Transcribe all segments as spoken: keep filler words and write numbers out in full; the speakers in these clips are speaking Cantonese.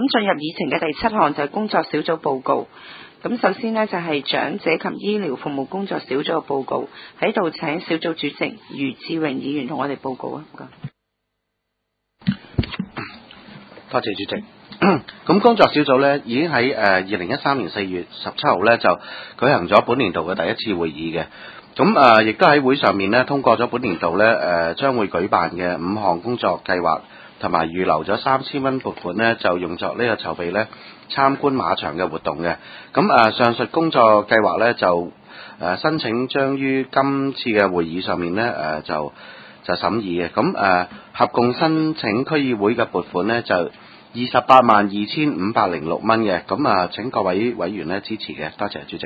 咁進入議程嘅第七項就係工作小組報告。咁首先呢，就係長者及醫療服務工作小組嘅報告，喺度請小組主席余志榮議員同我哋報告啊。 多謝主席。咁工作小組呢已經喺誒二零一三年四月十七號呢就舉行咗本年度嘅第一次會議嘅。咁誒亦都喺會上面呢通過咗本年度呢誒將會舉辦嘅五項工作計劃，同埋預留咗三千蚊撥款呢就用作呢個籌備呢參觀馬場嘅活動嘅。咁誒上述工作計劃呢就誒申請將於今次嘅會議上面呢誒就就審議嘅。咁誒合共申請區議會嘅撥款呢就二十八萬二千五百零六蚊嘅。咁啊請各位委員呢支持嘅，多謝主席。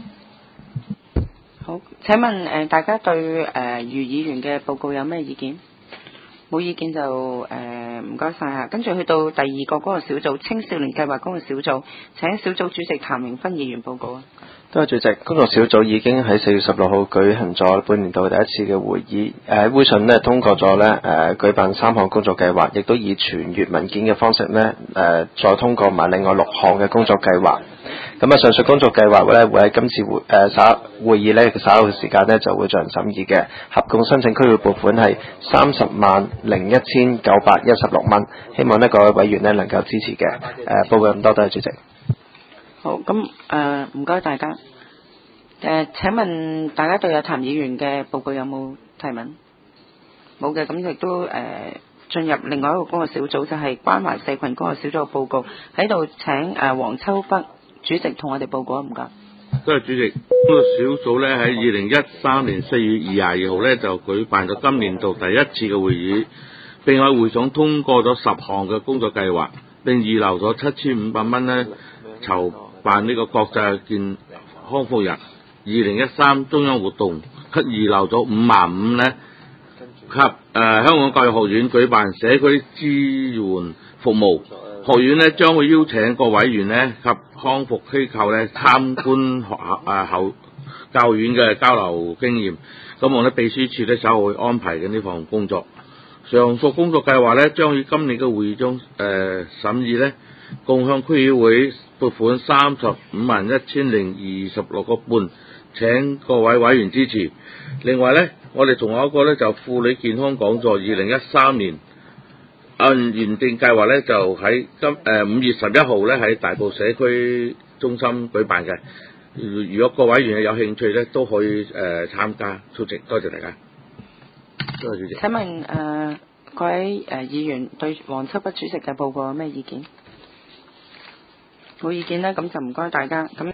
好，請問誒大家對誒余議員嘅報告有咩意見？冇意見就誒唔該晒嚇。跟住去到第二個嗰個小組青少年計劃嗰個小組，請小組主席譚永芬議員報告啊。 多謝主席，工作小組已經喺四月十六號舉行咗本年度第一次嘅會議。誒會上呢通過咗呢誒舉辦三項工作計劃，亦都以傳閱文件嘅方式呢誒再通過埋另外六項嘅工作計劃。咁啊，上述工作計劃咧會喺今次會誒稍會議咧稍後嘅時間咧就會進行審議嘅，合共申請區議會撥款係三十萬零一千九百一十六蚊，希望呢各位委員咧能夠支持嘅。誒報告咁多，多謝主席。 好，咁誒唔該大家。誒、呃、請問大家對阿譚議員嘅報告有冇提問？冇嘅，咁亦都誒進入另外一個工作小組，就係關懷社群工作小組嘅報告，喺度請誒黃秋北主席同我哋報告啊，唔該。 多謝主席。工作小組咧喺二零一三年四月二十二號咧就舉辦咗今年度第一次嘅會議，並喺會上通過咗十項嘅工作計劃，並預留咗七千五百蚊咧籌辦呢個國際健康復日二零一三中央活動，及預留咗五萬五咧及誒、呃、香港教育學院舉辦社區支援服務。學院呢將會邀請各委員呢及康復機構呢參觀學校啊後教院嘅交流經驗。咁我呢秘書處呢稍後會安排緊呢項工作。上述工作計劃呢將於今年嘅會議中誒、呃、審議呢，共向區議會撥款三十五萬一千零二十六個半，請各位委員支持。另外呢，我哋仲有一個呢就婦女健康講座，二零一三年。按原定計劃咧，就喺今誒五月十一號咧喺大埔社區中心舉辦嘅。如果各位員有興趣咧，都可以誒、呃、參加出席。多謝大家。多謝主席。 請問誒、呃、各位誒、呃、議員對黃秋北主席嘅報告有咩意見？冇意見咧，咁就唔該大家咁。